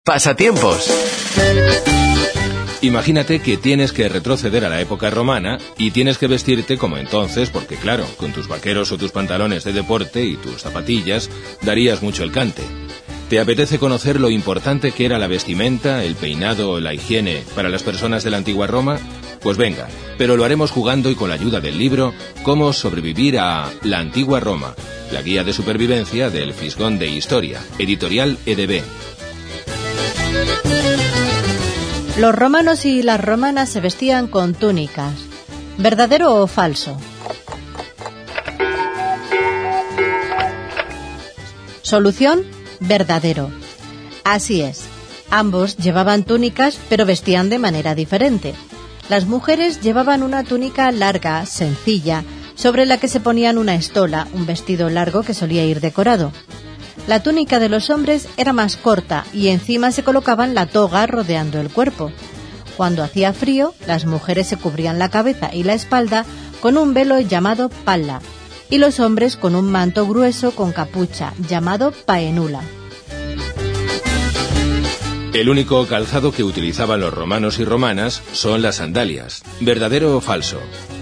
Pasatiempos. Imagínate que tienes que retroceder a la época romana y tienes que vestirte como entonces, porque claro, con tus vaqueros o tus pantalones de deporte y tus zapatillas darías mucho el cante. ¿Te apetece conocer lo importante que era la vestimenta, el peinado o la higiene para las personas de la antigua Roma? Pues venga, pero lo haremos jugando y con la ayuda del libro Cómo sobrevivir a la antigua Roma, la guía de supervivencia del Fisgón de Historia, editorial EDB. Los romanos y las romanas se vestían con túnicas. ¿Verdadero o falso? Solución: verdadero. Así es. Ambos llevaban túnicas, pero vestían de manera diferente. Las mujeres llevaban una túnica larga, sencilla, sobre la que se ponían una estola, un vestido largo que solía ir decorado. La túnica de los hombres era más corta y encima se colocaban la toga rodeando el cuerpo. Cuando hacía frío, las mujeres se cubrían la cabeza y la espalda con un velo llamado palla, y los hombres con un manto grueso con capucha llamado paenula. El único calzado que utilizaban los romanos y romanas son las sandalias. ¿Verdadero o falso?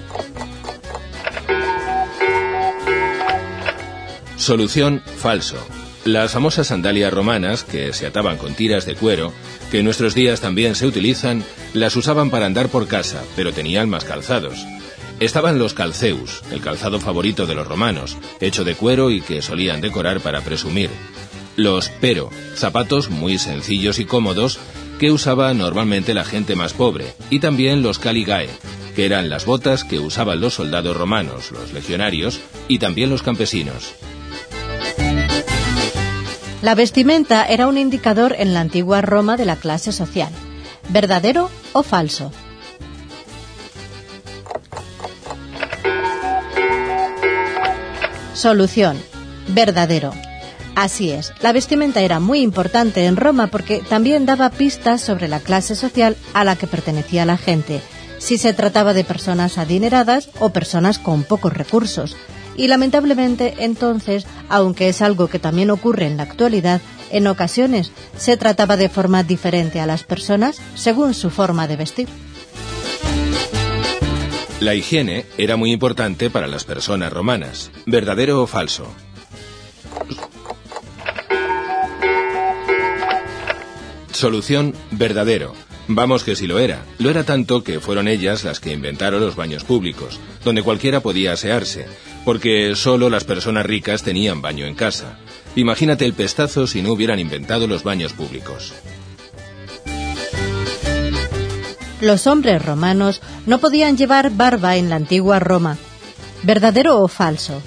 Solución: falso. Las famosas sandalias romanas, que se ataban con tiras de cuero, que en nuestros días también se utilizan, las usaban para andar por casa, pero tenían más calzados. Estaban los calceus, el calzado favorito de los romanos, hecho de cuero y que solían decorar para presumir. Los pero, zapatos muy sencillos y cómodos que usaba normalmente la gente más pobre, y también los caligae, que eran las botas que usaban los soldados romanos, los legionarios y también los campesinos. La vestimenta era un indicador en la antigua Roma de la clase social. ¿Verdadero o falso? Solución: verdadero. Así es, la vestimenta era muy importante en Roma porque también daba pistas sobre la clase social a la que pertenecía la gente, si se trataba de personas adineradas o personas con pocos recursos. Y lamentablemente, entonces, aunque es algo que también ocurre en la actualidad, en ocasiones se trataba de forma diferente a las personas según su forma de vestir. La higiene era muy importante para las personas romanas. ¿Verdadero o falso? Solución: verdadero. Vamos que sí lo era. Lo era tanto que fueron ellas las que inventaron los baños públicos, donde cualquiera podía asearse, porque solo las personas ricas tenían baño en casa. Imagínate el pestazo si no hubieran inventado los baños públicos. Los hombres romanos no podían llevar barba en la antigua Roma. ¿Verdadero o falso?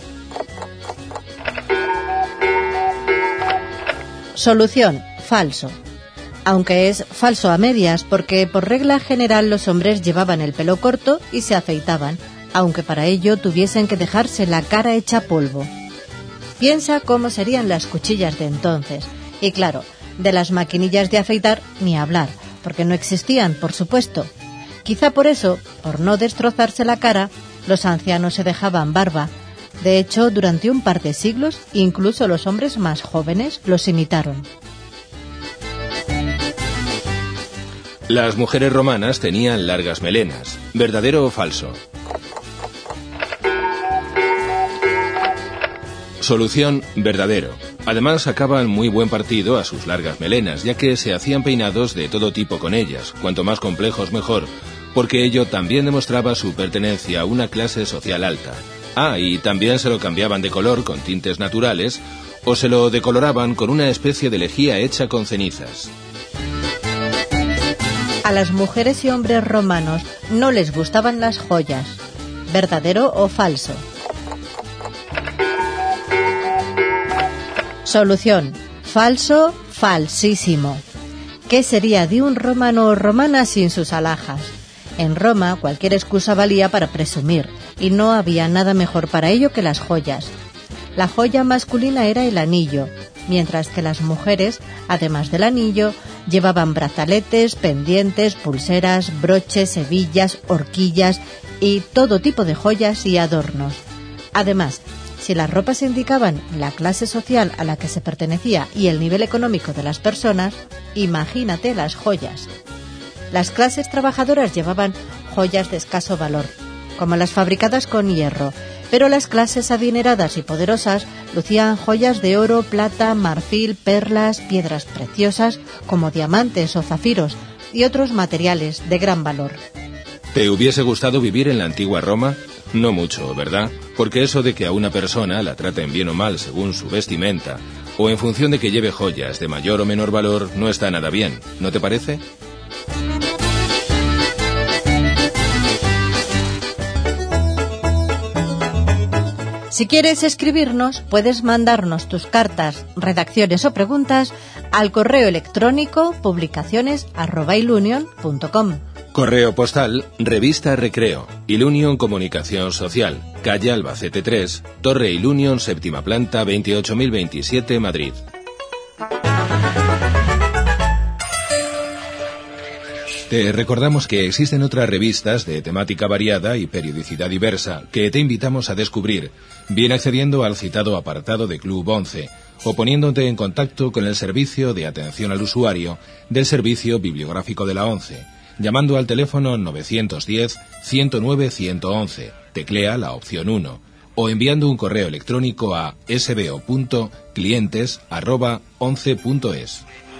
Solución: falso. Aunque es falso a medias, porque por regla general los hombres llevaban el pelo corto y se afeitaban, aunque para ello tuviesen que dejarse la cara hecha polvo. Piensa cómo serían las cuchillas de entonces. Y claro, de las maquinillas de afeitar ni hablar, porque no existían, por supuesto. Quizá por eso, por no destrozarse la cara, los ancianos se dejaban barba. De hecho, durante un par de siglos, incluso los hombres más jóvenes los imitaron. Las mujeres romanas tenían largas melenas. ¿Verdadero o falso? Solución: verdadero. Además sacaban muy buen partido a sus largas melenas, ya que se hacían peinados de todo tipo con ellas, cuanto más complejos mejor, porque ello también demostraba su pertenencia a una clase social alta. Y también se lo cambiaban de color con tintes naturales, o se lo decoloraban con una especie de lejía hecha con cenizas. A las mujeres y hombres romanos no les gustaban las joyas. ¿Verdadero o falso? Solución: falso, falsísimo. ¿Qué sería de un romano o romana sin sus alhajas? En Roma cualquier excusa valía para presumir, y no había nada mejor para ello que las joyas. La joya masculina era el anillo, mientras que las mujeres, además del anillo, llevaban brazaletes, pendientes, pulseras, broches, hebillas, horquillas y todo tipo de joyas y adornos. Además, Si las ropas indicaban la clase social a la que se pertenecía y el nivel económico de las personas, imagínate las joyas. Las clases trabajadoras llevaban joyas de escaso valor, como las fabricadas con hierro, pero las clases adineradas y poderosas lucían joyas de oro, plata, marfil, perlas, piedras preciosas como diamantes o zafiros y otros materiales de gran valor. ¿Te hubiese gustado vivir en la antigua Roma? No mucho, ¿verdad? Porque eso de que a una persona la traten bien o mal según su vestimenta, o en función de que lleve joyas de mayor o menor valor, no está nada bien, ¿no te parece? Si quieres escribirnos, puedes mandarnos tus cartas, redacciones o preguntas al correo electrónico publicaciones@ilunion.com. Correo postal, Revista Recreo, Ilunion Comunicación Social, calle Albacete 3, Torre Ilunion, séptima planta, 28.027, Madrid. Te recordamos que existen otras revistas de temática variada y periodicidad diversa que te invitamos a descubrir, bien accediendo al citado apartado de Club 11 o poniéndote en contacto con el servicio de atención al usuario del Servicio Bibliográfico de la ONCE, llamando al teléfono 910-109-111, teclea la opción 1, o enviando un correo electrónico a sbo.clientes@11.es.